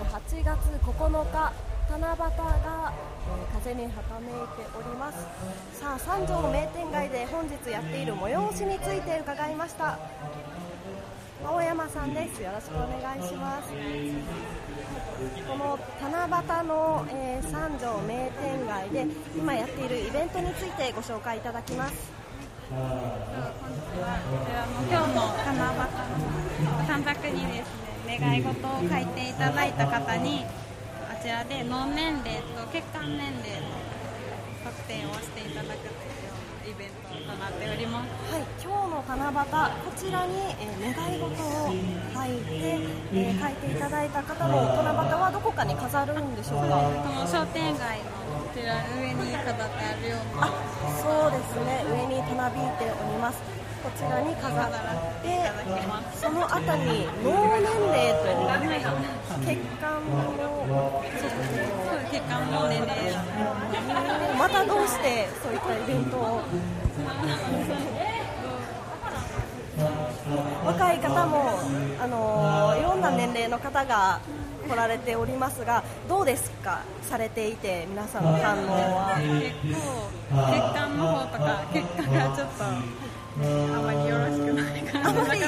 8月9日七夕が、風にはためいております。さあ、三条名店街で本日やっている催しについて伺いました。青山さんです。よろしくお願いします。この七夕の、三条名店街で今やっているイベントについてご紹介いただきます。 本日は今日の七夕の短冊にですね、願い事を書いていただいた方にあちらで脳年齢と血管年齢の測定をしていただくというイベントとなっております。 はい、今日の七夕、こちらに、願い事を書いていただいた方の七夕はどこかに飾るんでしょうか。 この商店街のこちら上に飾ってあるような、 そうですね、上にたなびいております。こちらに飾ってその後に脳年齢と血管の血管の年齢またどうしてそういったイベントを若い方もいろんな年齢の方が来られておりますが、どうですか、されていて皆さんの反応は。 結構血管の方とか血管がちょっとあまりよろしくない感じの方が、ちょっとシ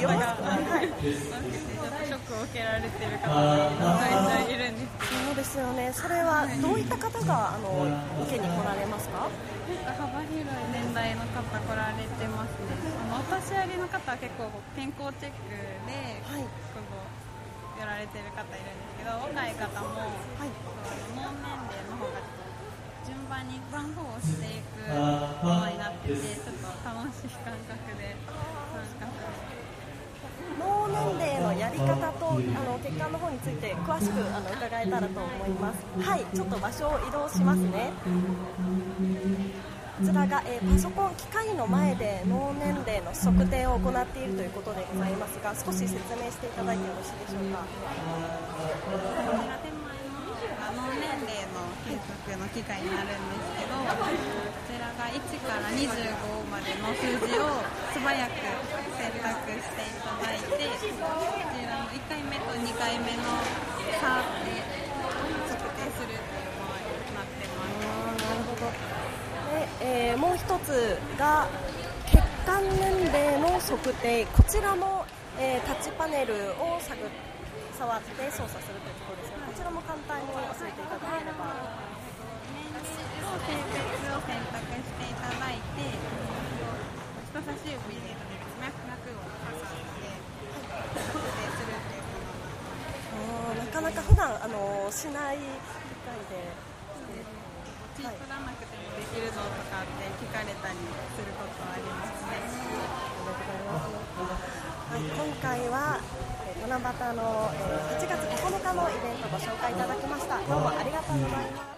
ョックを受けられている方がいるんです。 そうですよね。それはどういった方が受けに来られますか。 幅広い年代の方来られてますね。お年寄りの方は結構健康チェックで、やられてる方いるんですけど、若い方も、脳年齢の方が順番に番号をしていくものになってて、ちょっと楽しい感覚で参加する。 脳年齢のやり方と血管の方について詳しく伺えたらと思います。はい、ちょっと場所を移動しますね。こちらが、パソコン機械の前で脳年齢の測定を行っているということでございますが、少し説明していただいてよろしいでしょうか。 手前の脳年齢の計測の機械になるんですけど、こちらが1から25までの数字を素早く選択していただいて、こちらの1回目と2回目の差で測定するというものになってます。 なるほど。で、もう一つが血管年齢の測定。こちらも、タッチパネルを触って操作するというところですが、こちらも簡単に教えていただければ。 年齢と性別を選択していただいて、人差し指で脈を挟んで測定するというもの。 なかなか普段しない機械で。 血取らなくてもできるのとかって聞かれたりすることありますね。 はい、今回は七夕の8月9日のイベントをご紹介いただきました。どうもありがとうございます。